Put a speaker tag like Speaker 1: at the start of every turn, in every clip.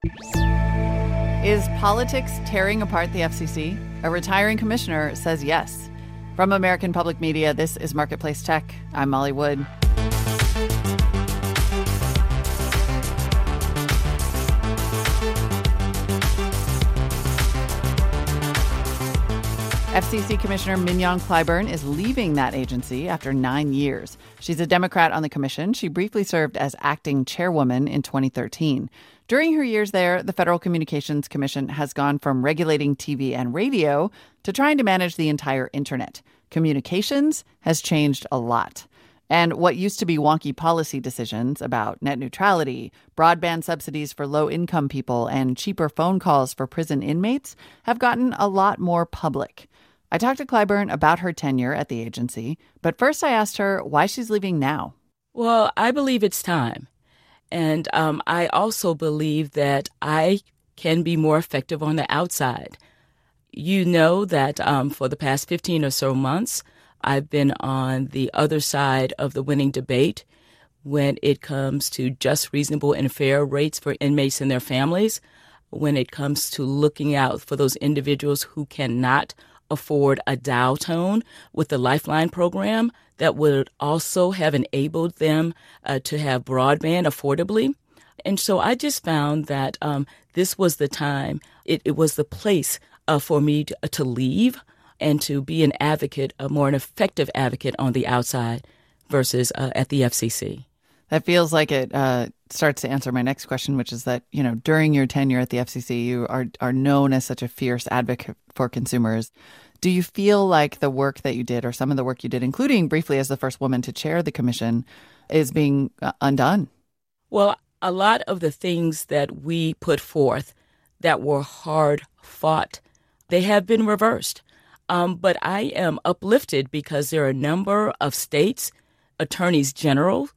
Speaker 1: Is politics tearing apart the FCC? A retiring commissioner says yes. From American Public Media, this is Marketplace Tech. I'm Molly Wood. FCC Commissioner Mignon Clyburn is leaving that agency after 9 years. She's a Democrat on the commission. She briefly served as acting chairwoman in 2013. During her years there, the Federal Communications Commission has gone from regulating TV and radio to trying to manage the entire internet. Communications has changed a lot. And what used to be wonky policy decisions about net neutrality, broadband subsidies for low-income people, and cheaper phone calls for prison inmates have gotten a lot more public. I talked to Clyburn about her tenure at the agency, but first I asked her why she's leaving now.
Speaker 2: Well, I believe it's time. And I also believe that I can be more effective on the outside. You know that for the past 15 or so months, I've been on the other side of the winning debate when it comes to just, reasonable, and fair rates for inmates and their families, when it comes to looking out for those individuals who cannot afford a dial tone with the Lifeline program that would also have enabled them to have broadband affordably. And so I just found that this was the time, it was the place for me to leave and to be an advocate, a more an effective advocate on the outside versus at the FCC.
Speaker 1: That feels like it starts to answer my next question, which is that, you know, during your tenure at the FCC, you are known as such a fierce advocate for consumers. Do you feel like the work that you did, or some of the work you did, including briefly as the first woman to chair the commission, is being undone?
Speaker 2: Well, a lot of the things that we put forth that were hard fought, they have been reversed. But I am uplifted because there are a number of states, attorneys general,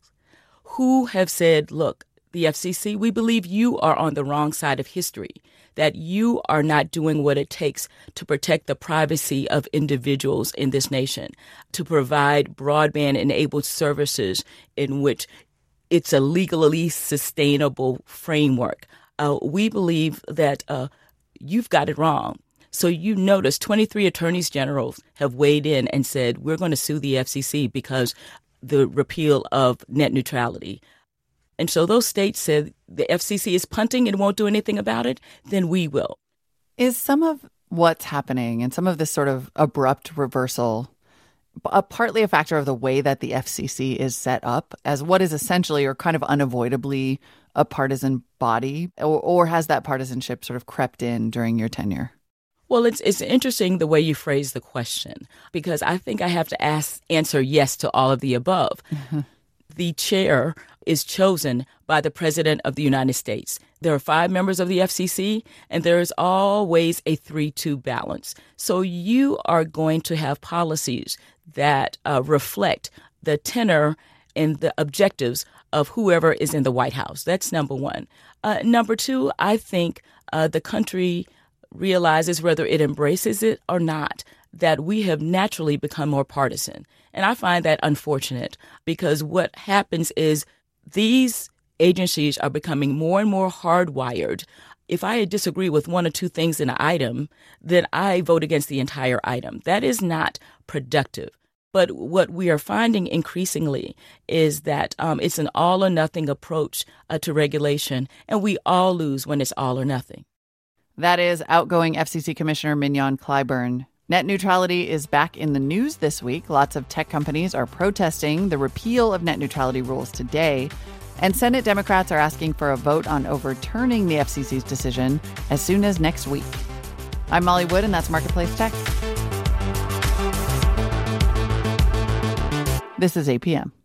Speaker 2: who have said, look, the FCC, we believe you are on the wrong side of history, that you are not doing what it takes to protect the privacy of individuals in this nation, to provide broadband-enabled services in which it's a legally sustainable framework. We believe that you've got it wrong. So you notice 23 attorneys generals have weighed in and said, we're going to sue the FCC because the repeal of net neutrality. And so those states said the FCC is punting and won't do anything about it, then we will.
Speaker 1: Is some of what's happening and some of this sort of abrupt reversal partly a factor of the way that the FCC is set up as what is essentially or kind of unavoidably a partisan body, or has that partisanship sort of crept in during your tenure?
Speaker 2: Well, it's interesting the way you phrase the question, because I think I have to answer yes to all of the above. Mm-hmm. The chair is chosen by the President of the United States. There are 5 members of the FCC, and there is always a 3-2 balance. So you are going to have policies that reflect the tenor and the objectives of whoever is in the White House. That's number one. Number two, I think the country realizes, whether it embraces it or not, that we have naturally become more partisan. And I find that unfortunate, because what happens is these agencies are becoming more and more hardwired. If I disagree with 1 or 2 things in an item, then I vote against the entire item. That is not productive. But what we are finding increasingly is that it's an all or nothing approach to regulation, and we all lose when it's all or nothing.
Speaker 1: That is outgoing FCC Commissioner Mignon Clyburn. Net neutrality is back in the news this week. Lots of tech companies are protesting the repeal of net neutrality rules today. And Senate Democrats are asking for a vote on overturning the FCC's decision as soon as next week. I'm Molly Wood, and that's Marketplace Tech. This is APM.